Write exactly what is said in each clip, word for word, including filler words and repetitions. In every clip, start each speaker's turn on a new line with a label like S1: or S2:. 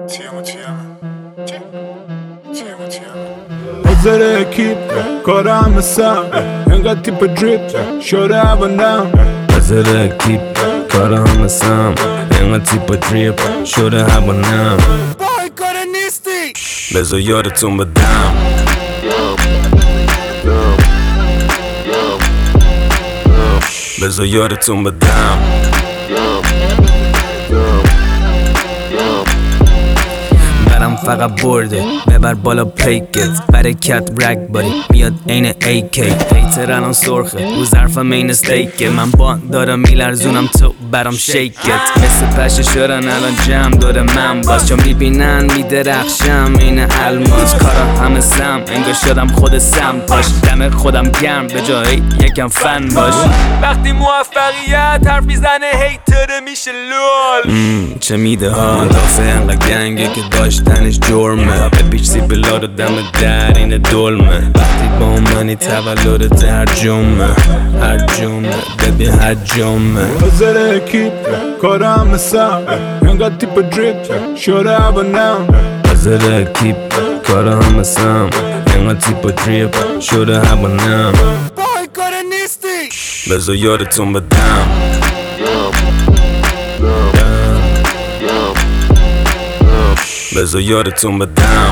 S1: حاضر اکیپ کارم مثل اینقدر تیپ دریپ شده هوانم
S2: حاضر اکیپ کارم مثل اینقدر تیپ دریپ شده هوانم
S1: بای کار نیستی
S2: بذار یادتون بدم بذار یادتون بدم برم فقط برده ببر بالا پیکت برکت رگ باری میاد این ای کی هیتر الان سرخه رو ظرفم این استیکه من بان دارم میلرزونم تو برام شیکت مثل پشه شدن الان جمع داره من باز چون میبینن میدرخشم این الماس کارا همه سم انگار شدم خود سم پاش دم خودم گرم به جای یکم فن باش
S3: وقتی موفقیت حرف میزنه هیتر میشه لول
S2: چه میده ها دافه انقدر گنگه که داشتنش جرمه بپیچ سیبلا رو دم در این دلمه وقتی با منی تولدت هر جمعه هر جمعه ببین هر جمعه
S1: حاضر اکیپ کارم مثل اینقدر تیپ دریپ شده هوانم
S2: حاضر اکیپ کارم مثل اینقدر تیپ دریپ شده هوانم
S1: بای کار نیستی
S2: بذار یادتون بدم بذار یادتون بدم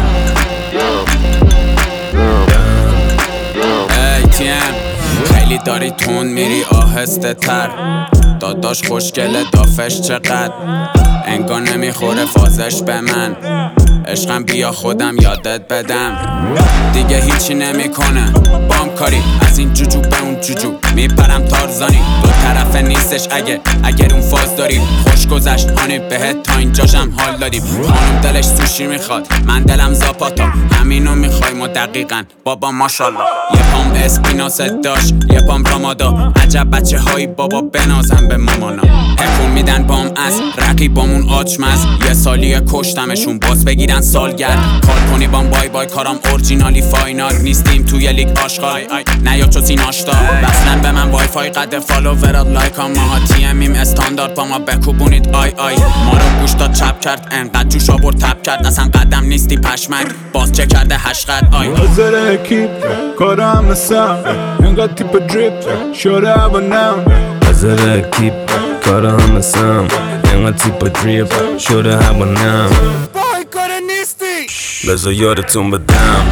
S4: ای تیم خیلی داری تون میری آهسته تر داداش خوشگله دافش چقدر انگار نمیخوره فازش به من عشقم بیا خودم یادت بدم دیگه هیچی نمیکنه بام کاری از این جوجو به اون جوجو میپرم تارزانی دو طرفه نیستش اگه اگر اون فاز داری خوش گذشت هانی بهت تا اینجاشم حال دادیم خانم دلش سوشی میخواد من دلم زاپاتا همینو میخوای ما دقیقا بابا ماشالله یه پام اسپیناست داشت یه پام رامادا عجب بچه هایی بابا بنازم به مامانا حکوم میدن بام از رقیبامون آچمز یه سالی کشتمشون باز بگیرن سالگرد کار کنی بام بای بای کارم اورجینالی فاینال نیستیم توی لیگ آشغال نیا چو سین آشتا بسلن به من وای فای قد فالوورات لایک ها ماها تی امیم استاندارد با ما بکوبونید آی آی ما رو گوش داد چپ کرد انقدر جوش آورد تپ کرد اصلا قدم نیستی پشمک باز چه کرده هشقد آی
S1: حاضر اکیپ کارم مثل اینقدر تیپ دریپ شده هوانم
S2: حاضر اکیپ کارم مثل اینقدر تیپ دریپ شده هوانم
S1: بای کار نیستی
S2: بذار یادتون بدم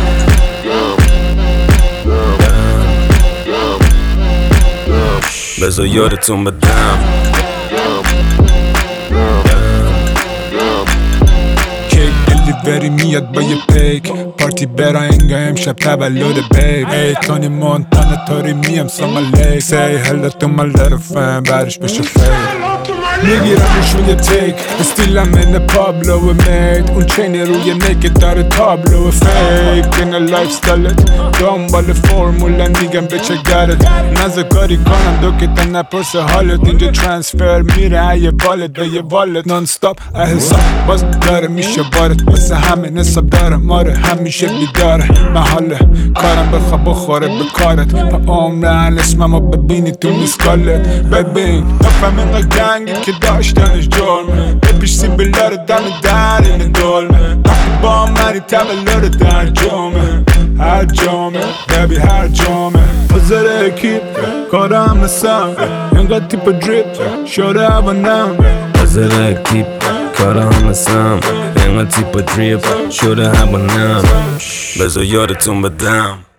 S2: بذار یادتون بدم
S1: کیک دلیوری میاد با یه پیک پارتی برا انگا امشب تولد بیب ای تانی مونتانا تاری میم سامالیک سی هلا تو من لر فن برش بشه فیک میگیرمش روی تیک استیلم این پابلو مید اون چین روی نکت داره تابلو فیک این لایف ستایلت دنبال فرمولا میگم به چه گرد نزد کاری کنم دو که تا نپرس حالت اینجا ترانسفر میره یه والت به یه والت نان ستاپ احساب باز داره میشه بارت واسه همه نصاب داره ماره همیشه بیداره محاله کارم بخواه بخوره به کارت با عمرن اسممو ببینی تو میسکالت ببین نفهم اینقا گنگی که داشتنش جرمه بپیش سیبلا رو دم در این دلمه وقتی با منی تولد در جامعه هر جامعه ببی هر جامعه حاضر اکیپ کارم مثل اینقدر تیپ دریپ شده هوانم
S2: حاضر اکیپ کارم مثل اینقدر تیپ دریپ شده هوانم بذار یادتون بدم